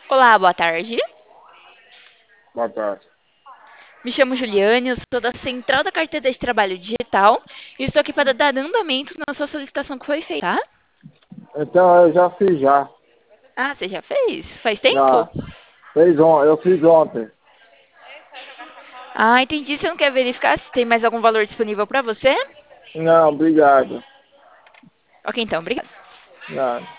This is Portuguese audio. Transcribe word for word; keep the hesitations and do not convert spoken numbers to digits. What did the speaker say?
Olá, boa tarde. Boa tarde. Me chamo Juliane, eu sou da Central da Carteira de Trabalho Digital e estou aqui para dar andamento na sua solicitação que foi feita, tá? Então, eu já fiz já. Ah, você já fez? Faz tempo? Já. Fez on... Eu fiz ontem. Ah, entendi. Você não quer verificar se tem mais algum valor disponível para você? Não, obrigado. Ok, então, obrigada. Não.